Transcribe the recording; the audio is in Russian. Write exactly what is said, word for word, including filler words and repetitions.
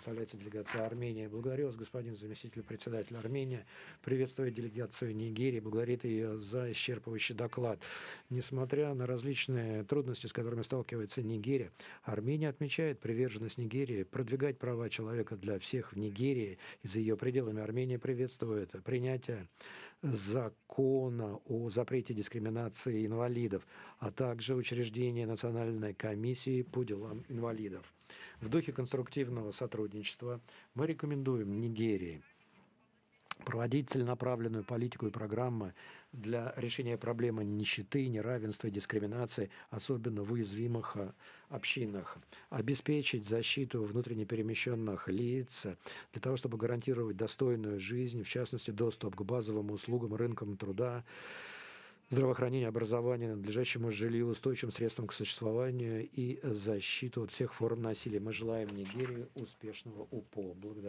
представляется делегация Армении. Благодарю вас, господин заместитель председателя Армении. Приветствую делегацию Нигерии. Благодарит ее за исчерпывающий доклад. Несмотря на различные трудности, с которыми сталкивается Нигерия, Армения отмечает приверженность Нигерии продвигать права человека для всех в Нигерии и за ее пределами. Армения приветствует принятие закона о запрете дискриминации инвалидов, а также учреждение Национальной комиссии по делам инвалидов. В духе конструктивного сотрудничества мы рекомендуем Нигерии проводить целенаправленную политику и программы для решения проблемы нищеты, неравенства и дискриминации, особенно в уязвимых общинах, обеспечить защиту внутренне перемещенных лиц для того, чтобы гарантировать достойную жизнь, в частности, доступ к базовым услугам, рынкам труда, здравоохранению, образованию, надлежащему жилью, устойчивым средствам к существованию и защиту от всех форм насилия. Мы желаем Нигерии успешного УПО. Благодарю.